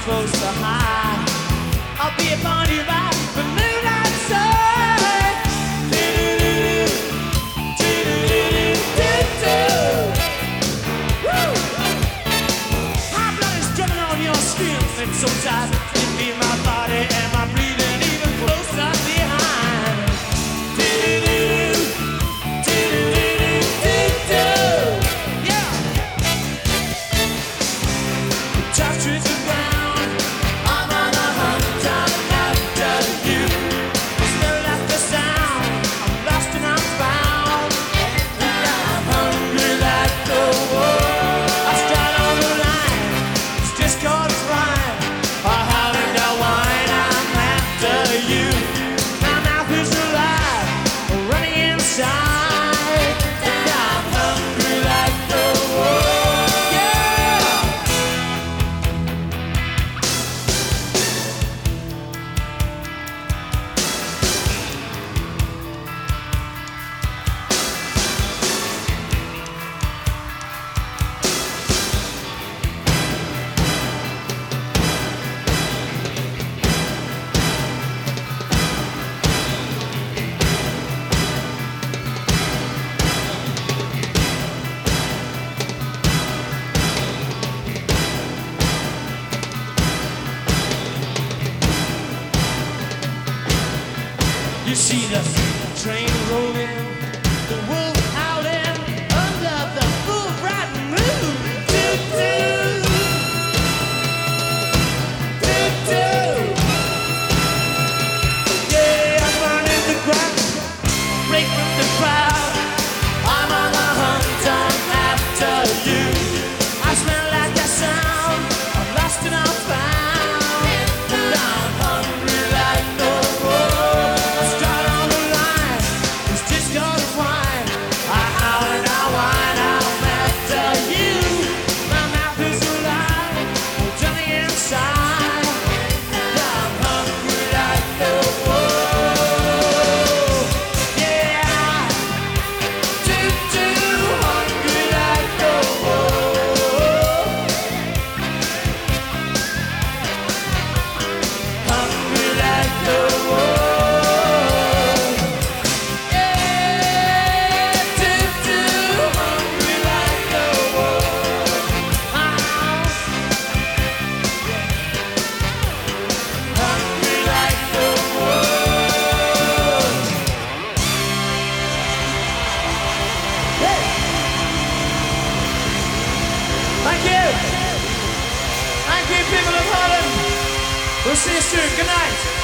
supposed to hide. I'll be upon you by the moonlight side. Woo! High blood is drumming on your skin. It's so tight, you feel my body and my breathing even closer behind. Yeah. Touch to the ground. I'm on a hunt, I'm after you. Smell like the sound. I'm lost and I'm found. And I'm hungry like the wolf. I start on the line. It's just 'cause it's right. I holler and I whine. I'm after you. My mouth is alive, running inside. And I'm hungry like the wolf. Yeah. You see the train rolling, the wolf howling under the full bright moon. Doo-doo. Doo-doo. Yeah, I'm running the ground, break from the crowd. I'm on the hunt, I'm after you. I smell like a sound, I'm lost and I'm found. And I'm hungry like no wolf. I start on the line, it's just 'cause it's wine. I howl and I whine, I'm after you. My mouth is alive, I'm jumping inside. And I'm hungry like no wolf. Yeah, too hungry like no wolf. Hungry like no wolf. Yeah, too hungry like no wolf. Hungry like no wolf. Hey. Thank you. Thank you, people of Holland. We'll see you soon. Good night.